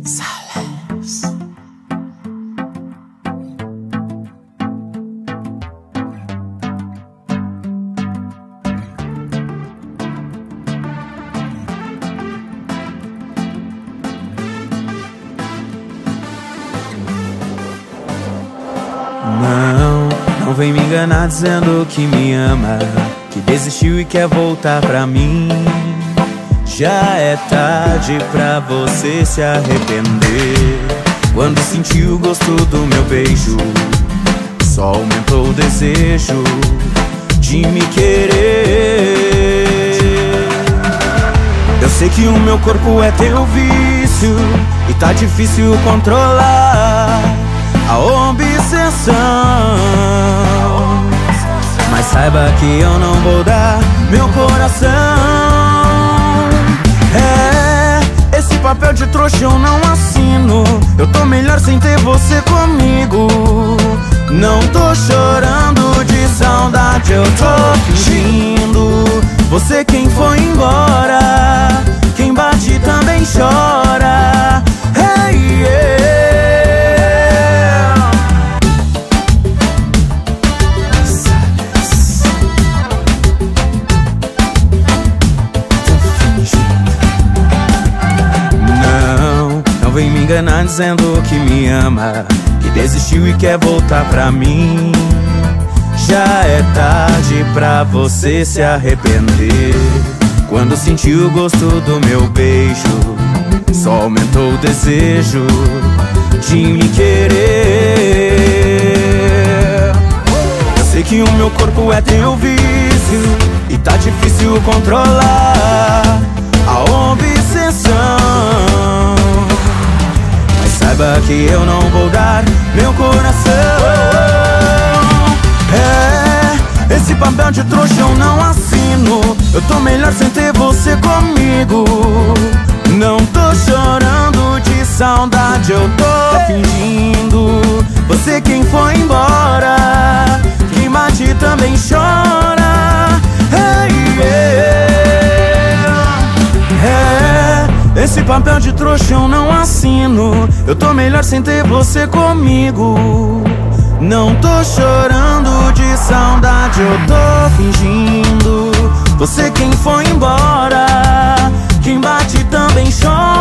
Sales. Não vem me enganar dizendo que me ama, que desistiu e quer voltar pra mim. Já é tarde pra você se arrepender. Quando sentiu o gosto do meu beijo, só aumentou o desejo de me querer. Eu sei que o meu corpo é teu vício e tá difícil controlar a obsessão, mas saiba que eu não vou dar meu coração. Esse papel de trouxa eu não assino. Eu tô melhor sem ter você comigo. Não tô chorando de saudade, eu tô fingindo. Você quem foi embora, quem bate também chora. Hey, yeah. Vem me enganar dizendo que me ama, que desistiu e quer voltar pra mim. Já é tarde pra você se arrepender. Quando sentiu o gosto do meu beijo, só aumentou o desejo de me querer. Eu sei que o meu corpo é teu vício e tá difícil controlar a obsessão, saiba que eu não vou dar meu coração. Esse papel de trouxa eu não assino. Eu tô melhor sem ter você comigo. Não tô chorando de saudade, eu tô fingindo. Você quem foi embora, quem bate também chora. Hey, yeah. Esse papel de trouxa eu não assino. Eu tô melhor sem ter você comigo. Não tô chorando de saudade, eu tô fingindo. Você quem foi embora, quem bate também chora.